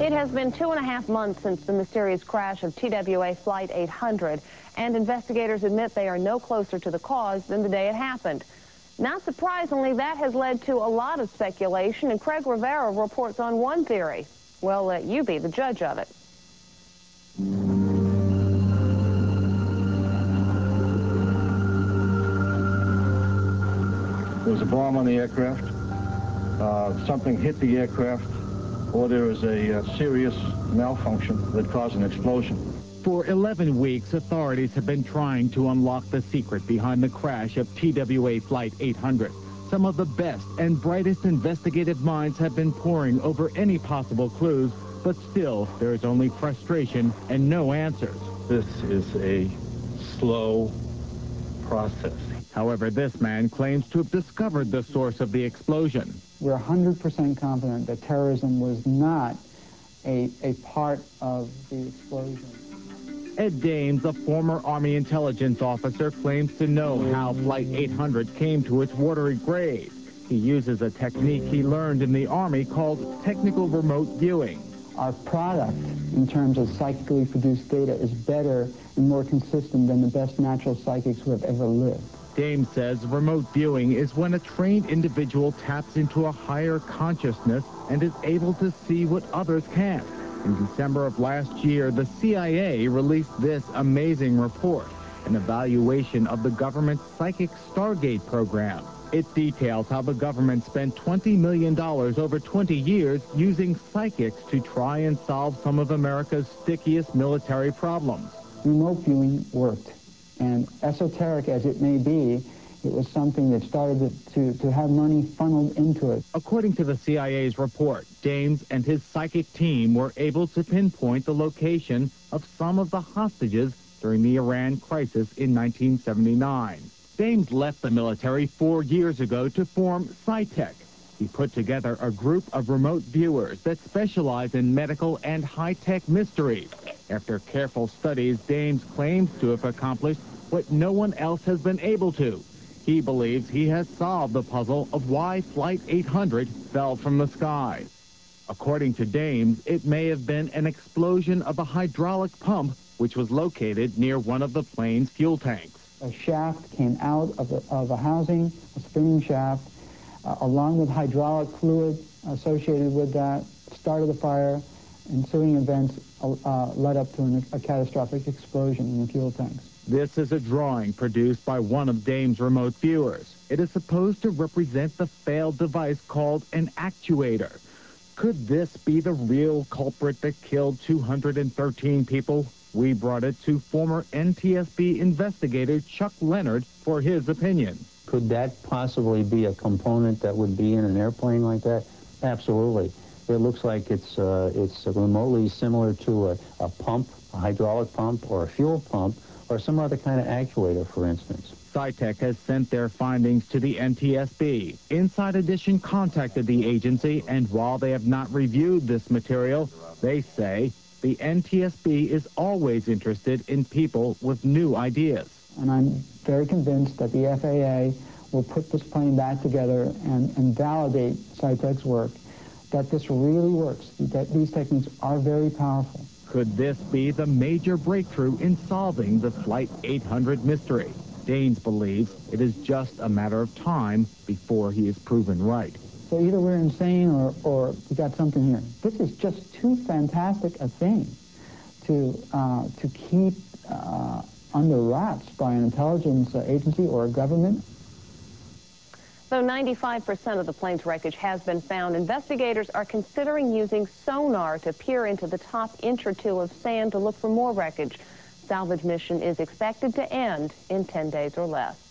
It has been 2.5 months since the mysterious crash of TWA Flight 800, and investigators admit they are no closer to the cause than the day it happened. Not surprisingly, that has led to a lot of speculation, and Craig Rivera reports on one theory. We'll let you be the judge of it. There's a bomb on the aircraft. Something hit the aircraft, or there is a serious malfunction that caused an explosion. For 11 weeks, authorities have been trying to unlock the secret behind the crash of TWA Flight 800. Some of the best and brightest investigative minds have been poring over any possible clues, but still, there is only frustration and no answers. This is a slow process. However, this man claims to have discovered the source of the explosion. We're 100% confident that terrorism was not a part of the explosion. Ed Dames, a former Army intelligence officer, claims to know how Flight 800 came to its watery grave. He uses a technique he learned in the Army called technical remote viewing. Our product, in terms of psychically produced data, is better and more consistent than the best natural psychics who have ever lived. Dames says remote viewing is when a trained individual taps into a higher consciousness and is able to see what others can't. In December of last year, the CIA released this amazing report, an evaluation of the government's Psychic Stargate program. It details how the government spent $20 million over 20 years using psychics to try and solve some of America's stickiest military problems. Remote viewing worked. And esoteric as it may be, it was something that started to have money funneled into it. According to the CIA's report, Dames and his psychic team were able to pinpoint the location of some of the hostages during the Iran crisis in 1979. Dames left the military 4 years ago to form Psytech. He put together a group of remote viewers that specialize in medical and high-tech mysteries. After careful studies, Dames claims to have accomplished what no one else has been able to. He believes he has solved the puzzle of why Flight 800 fell from the sky. According to Dames, it may have been an explosion of a hydraulic pump which was located near one of the plane's fuel tanks. A shaft came out of a housing, a spinning shaft, along with hydraulic fluid associated with that, started the fire. Ensuing events led up to a catastrophic explosion in the fuel tanks. This is a drawing produced by one of Dames' remote viewers. It is supposed to represent the failed device called an actuator. Could this be the real culprit that killed 213 people? We brought it to former NTSB investigator Chuck Leonard for his opinion. Could that possibly be a component that would be in an airplane like that? Absolutely. It looks like it's remotely similar to a pump, a hydraulic pump, or a fuel pump, or some other kind of actuator, for instance. Psytech has sent their findings to the NTSB. Inside Edition contacted the agency, and while they have not reviewed this material, they say the NTSB is always interested in people with new ideas. And I'm very convinced that the FAA will put this plane back together and validate Psytech's work, that this really works, that these techniques are very powerful. Could this be the major breakthrough in solving the Flight 800 mystery? Dames believes it is just a matter of time before he is proven right. So either we're insane or we got something here. This is just too fantastic a thing to keep under wraps by an intelligence agency or a government. Though 95% of the plane's wreckage has been found, investigators are considering using sonar to peer into the top inch or two of sand to look for more wreckage. Salvage mission is expected to end in 10 days or less.